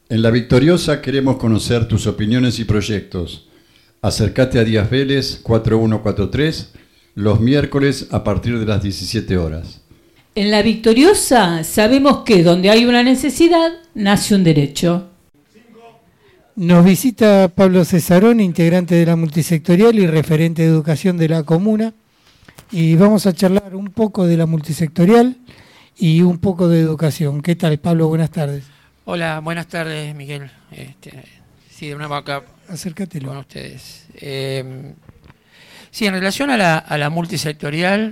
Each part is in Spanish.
En La Victoriosa queremos conocer tus opiniones y proyectos. Acércate a Díaz Vélez 4143 los miércoles a partir de las 17 horas. En La Victoriosa sabemos que donde hay una necesidad, nace un derecho. Nos visita Pablo Cesarón, integrante de la multisectorial y referente de educación de la comuna. Y vamos a charlar un poco de la multisectorial y un poco de educación. ¿Qué tal, Pablo? Buenas tardes. Hola, buenas tardes, Miguel. Sí, de nuevo acá. Acércatelo. Con ustedes. Sí, en relación a la multisectorial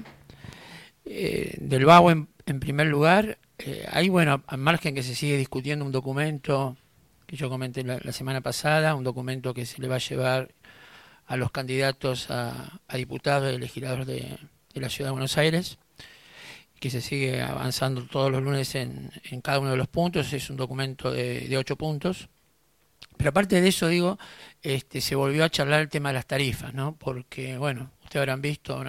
del VAO en primer lugar, hay, bueno, al margen que se sigue discutiendo un documento que yo comenté la semana pasada, un documento que se le va a llevar a los candidatos a diputados y legisladores de la Ciudad de Buenos Aires, que se sigue avanzando todos los lunes en cada uno de los puntos. Es un documento de 8 puntos. Pero aparte de eso, digo, se volvió a charlar el tema de las tarifas, ¿no? Porque, bueno, ustedes habrán visto,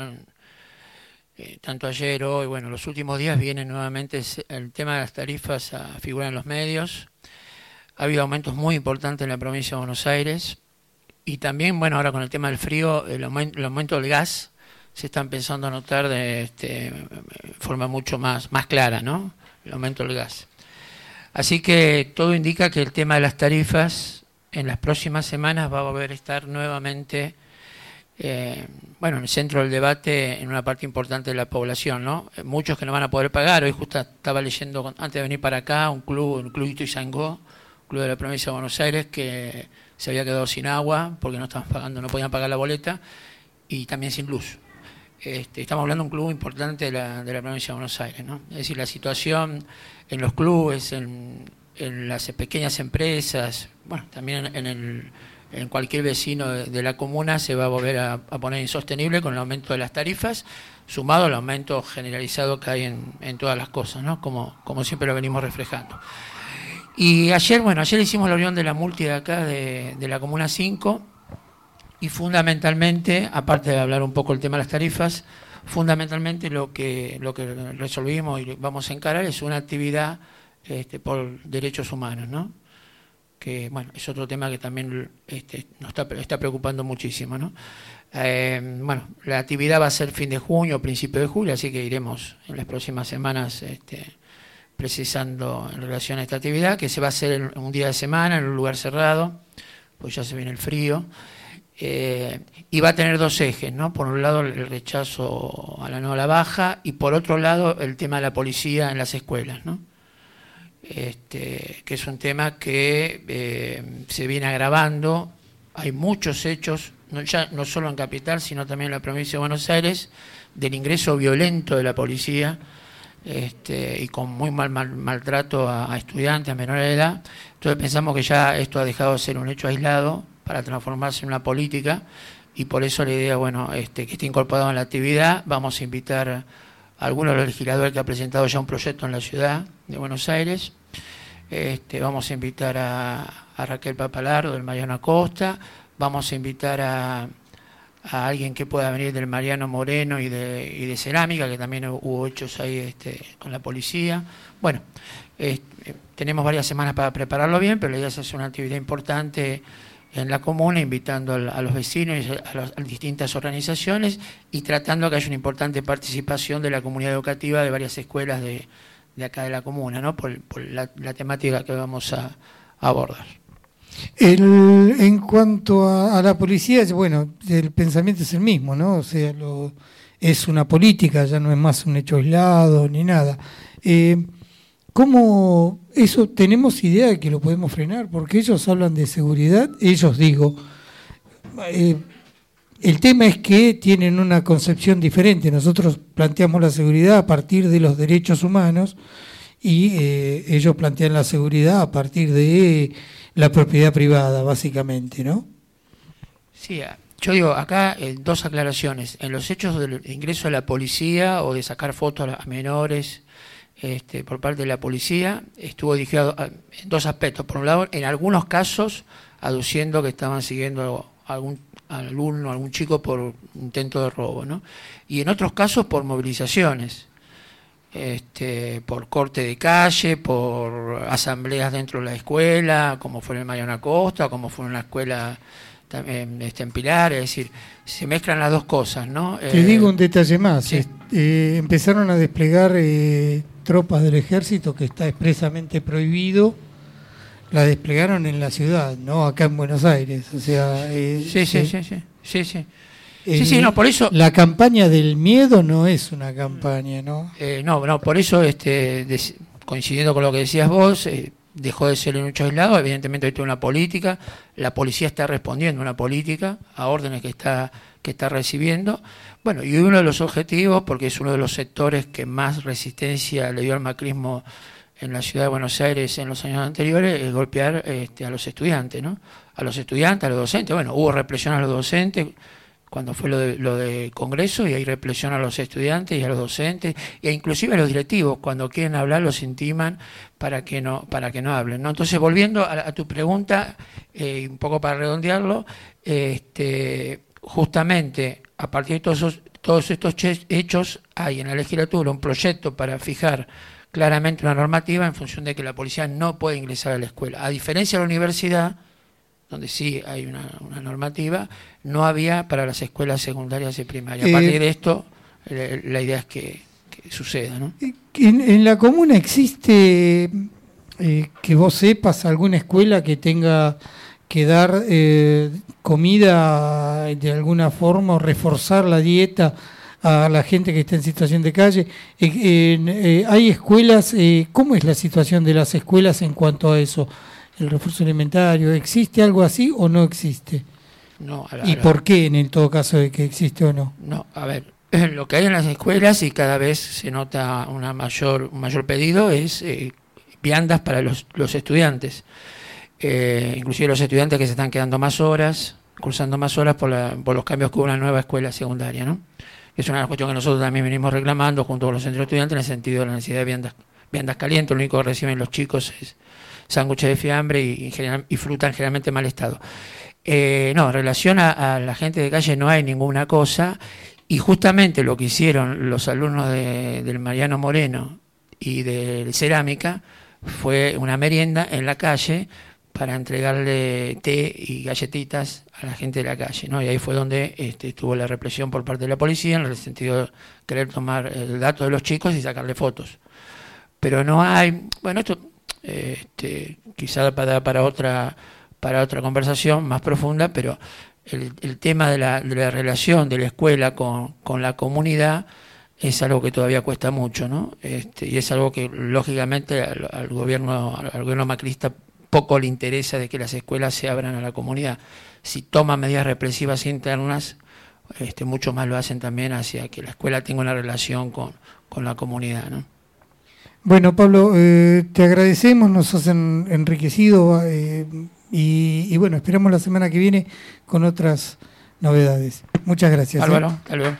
tanto ayer, hoy, bueno, los últimos días viene nuevamente el tema de las tarifas a figurar en los medios. Ha habido aumentos muy importantes en la provincia de Buenos Aires. Y también, bueno, ahora con el tema del frío, el aumento del gas se está empezando a notar de forma mucho más clara, ¿no? El aumento del gas. Así que todo indica que el tema de las tarifas en las próximas semanas va a volver a estar nuevamente, en el centro del debate en una parte importante de la población, ¿no? Muchos que no van a poder pagar. Hoy justo estaba leyendo, antes de venir para acá, un club Ituzaingó, club de la provincia de Buenos Aires, que se había quedado sin agua porque no podían pagar la boleta, y también sin luz. Estamos hablando de un club importante de la provincia de Buenos Aires, ¿no? Es decir, la situación en los clubes, en las pequeñas empresas, bueno, también en cualquier vecino de la comuna se va a volver a poner insostenible con el aumento de las tarifas, sumado al aumento generalizado que hay en todas las cosas, ¿no? Como siempre lo venimos reflejando. Y ayer hicimos la reunión de la multi de acá, de la Comuna 5, y fundamentalmente, aparte de hablar un poco del tema de las tarifas, fundamentalmente lo que resolvimos y vamos a encarar es una actividad por derechos humanos, ¿no? Que, bueno, es otro tema que también nos está preocupando muchísimo, ¿no? La actividad va a ser fin de junio, principio de julio, así que iremos en las próximas semanas precisando en relación a esta actividad, que se va a hacer un día de semana en un lugar cerrado, pues ya se viene el frío, y va a tener dos ejes, ¿no? Por un lado el rechazo a la no a la baja, y por otro lado el tema de la policía en las escuelas, ¿no? Que es un tema que se viene agravando. Hay muchos hechos, no solo en Capital, sino también en la provincia de Buenos Aires, del ingreso violento de la policía, y con muy maltrato a estudiantes, a menores de edad. Entonces pensamos que ya esto ha dejado de ser un hecho aislado para transformarse en una política, y por eso la idea, que esté incorporado en la actividad. Vamos a invitar a algunos de los legisladores que ha presentado ya un proyecto en la ciudad de Buenos Aires. Vamos a invitar a Raquel Papalardo del Mariano Acosta, vamos a invitar a alguien que pueda venir del Mariano Moreno y de Cerámica, que también hubo hechos ahí con la policía. Bueno, tenemos varias semanas para prepararlo bien, pero la idea es hacer una actividad importante en la comuna, invitando a los vecinos y a las distintas organizaciones, y tratando que haya una importante participación de la comunidad educativa de varias escuelas de acá de la comuna, ¿no? Por la temática que vamos a abordar. En cuanto a la policía, bueno, el pensamiento es el mismo, ¿no? O sea, es una política, ya no es más un hecho aislado ni nada. ¿Cómo eso tenemos idea de que lo podemos frenar? Porque ellos hablan de seguridad, el tema es que tienen una concepción diferente. Nosotros planteamos la seguridad a partir de los derechos humanos y ellos plantean la seguridad a partir de la propiedad privada, básicamente, ¿no? Sí, yo digo, acá dos aclaraciones. En los hechos del ingreso de la policía o de sacar fotos a menores por parte de la policía, estuvo dirigido en dos aspectos. Por un lado, en algunos casos, aduciendo que estaban siguiendo a algún alumno, algún chico por intento de robo, ¿no? Y en otros casos por movilizaciones. por corte de calle, por asambleas dentro de la escuela, como fue en Mariano Costa, como fue en la escuela también en Pilar, es decir, se mezclan las dos cosas, ¿no? Te digo un detalle más, sí. Empezaron a desplegar tropas del ejército, que está expresamente prohibido, la desplegaron en la ciudad, no acá en Buenos Aires, o sea... Sí, no, por eso... La campaña del miedo no es una campaña, ¿no? No, por eso, coincidiendo con lo que decías vos, dejó de ser un hecho aislado. Evidentemente hay toda una política, la policía está respondiendo a una política, a órdenes que está recibiendo. Bueno, y uno de los objetivos, porque es uno de los sectores que más resistencia le dio al macrismo en la ciudad de Buenos Aires en los años anteriores, es golpear a los estudiantes, ¿no? A los estudiantes, a los docentes. Bueno, hubo represión a los docentes cuando fue lo de Congreso, y hay represión a los estudiantes y a los docentes, e inclusive a los directivos, cuando quieren hablar los intiman para que no hablen, ¿no? Entonces, volviendo a tu pregunta, un poco para redondearlo, justamente a partir de todos estos hechos, hay en la legislatura un proyecto para fijar claramente una normativa en función de que la policía no puede ingresar a la escuela. A diferencia de la universidad, donde sí hay una normativa, no había para las escuelas secundarias y primarias. A partir de esto, la idea es que suceda, ¿no? ¿En la comuna existe, que vos sepas, alguna escuela que tenga que dar comida de alguna forma o reforzar la dieta a la gente que está en situación de calle? ¿Hay escuelas? ¿Cómo es la situación de las escuelas en cuanto a eso? El refuerzo alimentario, ¿existe algo así o no existe? No. ¿Y por qué, en todo caso de que existe o no? No, a ver, lo que hay en las escuelas, y cada vez se nota un mayor pedido, es viandas para los estudiantes. Inclusive los estudiantes que se están quedando más horas, cursando más horas por los cambios que hubo en la nueva escuela secundaria, ¿no? Es una cuestión que nosotros también venimos reclamando junto con los centros estudiantes, en el sentido de la necesidad de viandas calientes. Lo único que reciben los chicos es sándwiches de fiambre y fruta en generalmente mal estado. No, en relación a la gente de calle no hay ninguna cosa, y justamente lo que hicieron los alumnos del Mariano Moreno y de Cerámica fue una merienda en la calle para entregarle té y galletitas a la gente de la calle, ¿no? Y ahí fue donde estuvo la represión por parte de la policía, en el sentido de querer tomar el dato de los chicos y sacarle fotos. Pero no hay, bueno, esto quizá para otra conversación más profunda, pero el tema de la relación de la escuela con la comunidad es algo que todavía cuesta mucho, ¿no? Y es algo que lógicamente al gobierno macrista poco le interesa, de que las escuelas se abran a la comunidad. Si toman medidas represivas internas, mucho más lo hacen también hacia que la escuela tenga una relación con la comunidad, ¿no? Bueno, Pablo, te agradecemos, nos has enriquecido y bueno, esperamos la semana que viene con otras novedades. Muchas gracias. Álvaro, hasta luego.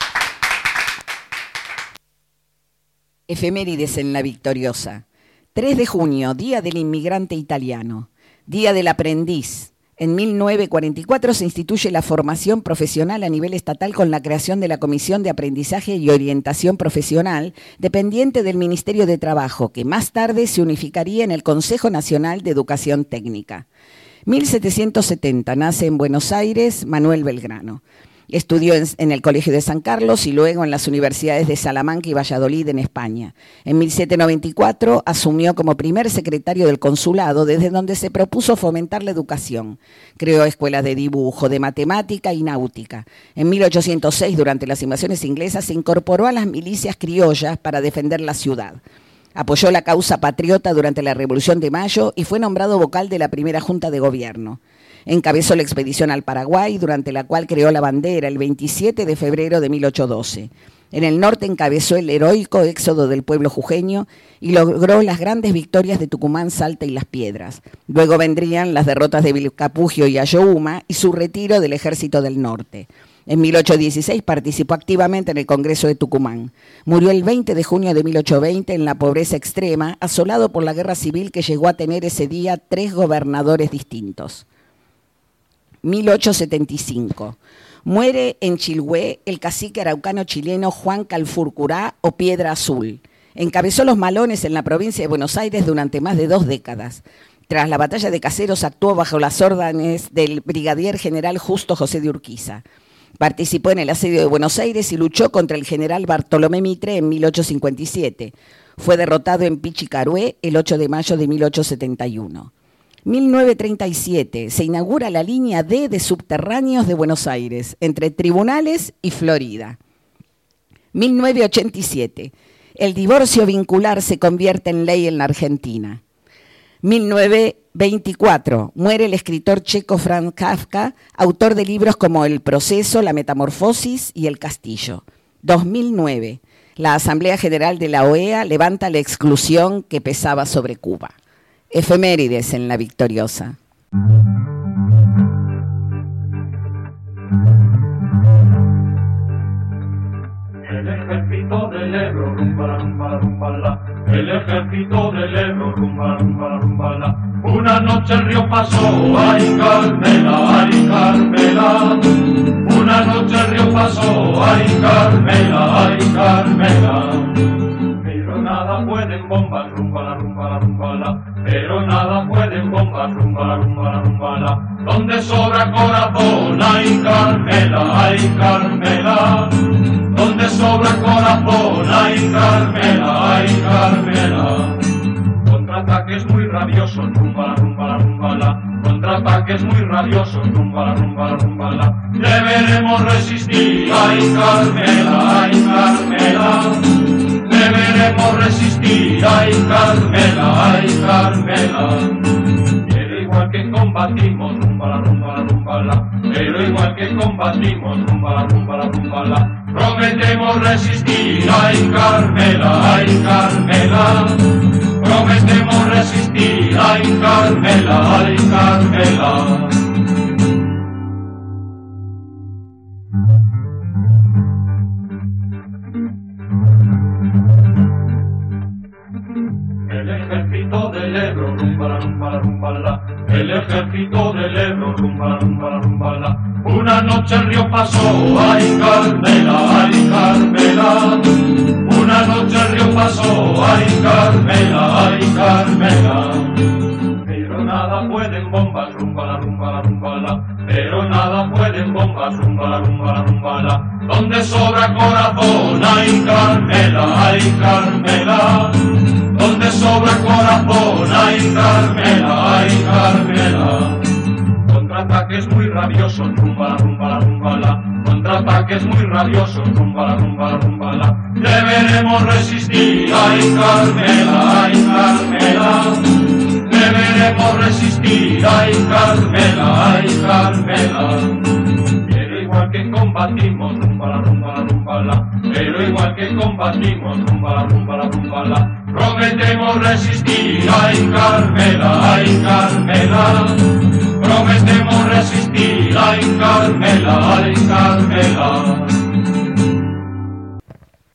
Efemérides en La Victoriosa. 3 de junio, Día del Inmigrante Italiano. Día del Aprendiz. En 1944 se instituye la formación profesional a nivel estatal con la creación de la Comisión de Aprendizaje y Orientación Profesional, dependiente del Ministerio de Trabajo, que más tarde se unificaría en el Consejo Nacional de Educación Técnica. 1770 nace en Buenos Aires Manuel Belgrano. Estudió en el Colegio de San Carlos y luego en las universidades de Salamanca y Valladolid en España. En 1794 asumió como primer secretario del consulado, desde donde se propuso fomentar la educación. Creó escuelas de dibujo, de matemática y náutica. En 1806, durante las invasiones inglesas, se incorporó a las milicias criollas para defender la ciudad. Apoyó la causa patriota durante la Revolución de Mayo y fue nombrado vocal de la primera Junta de Gobierno. Encabezó la expedición al Paraguay, durante la cual creó la bandera el 27 de febrero de 1812. En el norte encabezó el heroico éxodo del pueblo jujeño y logró las grandes victorias de Tucumán, Salta y Las Piedras. Luego vendrían las derrotas de Vilcapugio y Ayohuma y su retiro del Ejército del Norte. En 1816 participó activamente en el Congreso de Tucumán. Murió el 20 de junio de 1820 en la pobreza extrema, asolado por la guerra civil que llegó a tener ese día 3 gobernadores distintos. 1875. Muere en Chilhué el cacique araucano chileno Juan Calfurcurá o Piedra Azul. Encabezó los malones en la provincia de Buenos Aires durante más de 2 décadas. Tras la batalla de Caseros actuó bajo las órdenes del brigadier general Justo José de Urquiza. Participó en el asedio de Buenos Aires y luchó contra el general Bartolomé Mitre en 1857. Fue derrotado en Pichicarué el 8 de mayo de 1871. 1937 se inaugura la línea D de subterráneos de Buenos Aires, entre Tribunales y Florida. 1987 el divorcio vincular se convierte en ley en la Argentina. 1924 muere el escritor checo Franz Kafka, autor de libros como El proceso, La metamorfosis y El castillo. 2009 la Asamblea General de la OEA levanta la exclusión que pesaba sobre Cuba. Efemérides en La Victoriosa. El ejército del Ebro, rumba, rumba, rumba, el ejército del Ebro, rumba, rumba, rumba. Una noche el río pasó, ay Carmela, ay Carmela. Una noche el río pasó, ay Carmela, ay Carmela. Pero nada pueden bombas, rumba, rumba, rumba, pero nada pueden bombas, rumba, rumba, rumba. Donde sobra corazón, ay Carmela, ay Carmela. Donde sobra corazón, ay Carmela, ay Carmela. Contraataques muy rabiosos, rumba, rumba, rumba. Contraataques muy rabiosos, rumba, rumba, rumba. Deberemos resistir, ay Carmela, ay Carmela. Deberemos resistir, ay Carmela, ay Carmela. Pero igual que combatimos, rumba, rumba, rumba. Pero igual que combatimos, rumba, rumba, rumba. Prometemos resistir, ay Carmela, ay Carmela. Prometemos resistir, ay Carmela, ay Carmela. El ejército del Ebro, rumba, rumba, rumba. El ejército del Ebro, rumba, rumba, rumba. Una noche el río pasó, ay Carmela, ay Carmela. Una noche el río pasó, ay Carmela, ay Carmela. Pero nada pueden bombas, rumba, rumba, rumba. Pero nada pueden bombas, rumba, rumba, rumba. Donde sobra corazón, ay Carmela, ay Carmela. Donde sobra corazón, ay Carmela, ay Carmela. Contraataques muy rabiosos, rumba, rumba, rumba. Contraataques muy rabiosos, rumba, rumba, rumba. Deberemos resistir, ay Carmela, ay Carmela. Deberemos resistir, ay Carmela, ay Carmela. Pero igual que combatimos, rumba, rumba, rumba. Pero igual que combatimos, rumba, rumba, rumba. Prometemos resistir, ay Carmela, ay Carmela. Prometemos resistir, ay Carmela, ay Carmela.